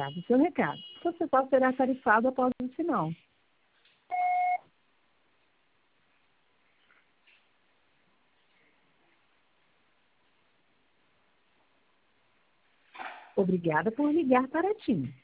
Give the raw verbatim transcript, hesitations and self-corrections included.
Grave seu recado. Você só será tarifado após o sinal. Obrigada por ligar para a TIM.